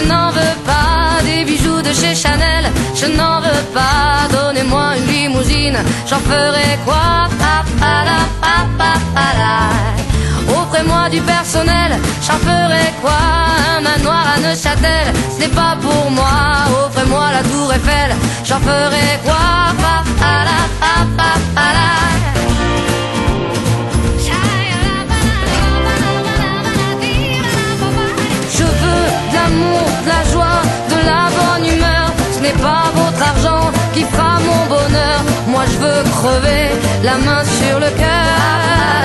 n'en veux pas des bijoux de chez Chanel, je n'en veux pas. Donnez-moi une limousine, j'en ferai quoi? Offrez-moi du personnel, j'en ferai quoi? Un manoir à Neuchâtel, ce n'est pas pour moi. Offrez-moi la tour Eiffel, j'en ferai quoi? Je veux de l'amour, de la joie, de la bonne humeur. Ce n'est pas votre argent qui fera mon bonheur. Moi je veux crever la main sur le cœur.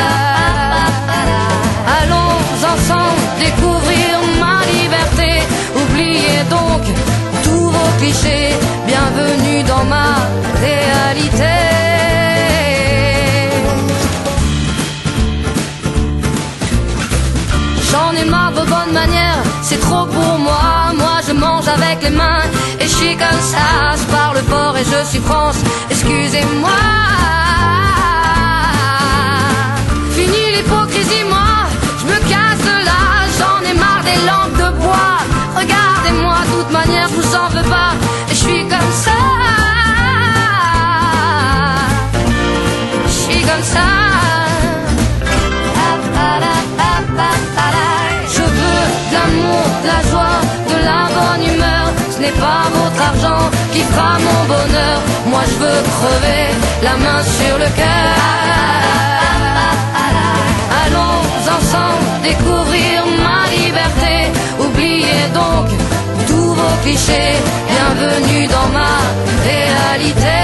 Allons ensemble découvrir ma liberté. Oubliez donc tous vos clichés. Bienvenue dans ma réalité. J'en ai marre de vos bonnes manières, c'est trop pour moi. Moi je mange avec les mains et je suis comme ça. Je parle fort et je suis France, excusez-moi. Fini l'hypocrisie, moi je me casse de là. J'en ai marre des langues de bois. Regardez-moi, de toute manière je vous en veux pas. Et je suis comme ça. Je suis comme ça. De la joie, de la bonne humeur. Ce n'est pas votre argent qui fera mon bonheur. Moi je veux crever la main sur le cœur. Allons ensemble découvrir ma liberté. Oubliez donc tous vos clichés. Bienvenue dans ma réalité.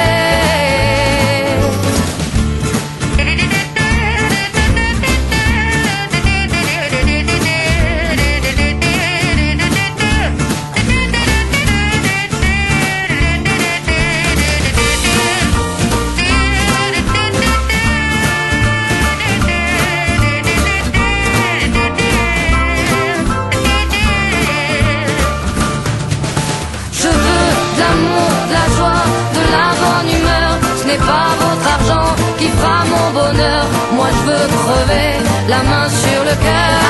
Ce n'est pas votre argent qui fera mon bonheur. Moi je veux crever la main sur le cœur.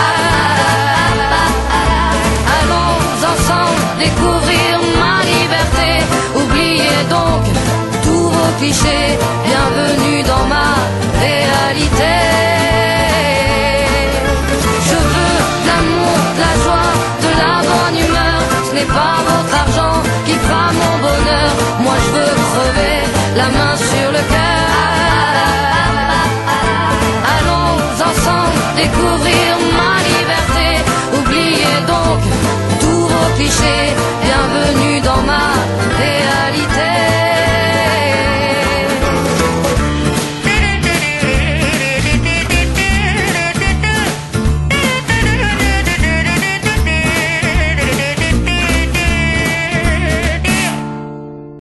Allons ensemble découvrir ma liberté. Oubliez donc tous vos clichés. Bienvenue dans ma réalité. Je veux de l'amour, de la joie, de la bonne humeur. Ce n'est pas votre argent qui fera mon bonheur. Moi je veux crever la main sur le cœur. Allons ensemble découvrir ma liberté. Oubliez donc tous vos clichés.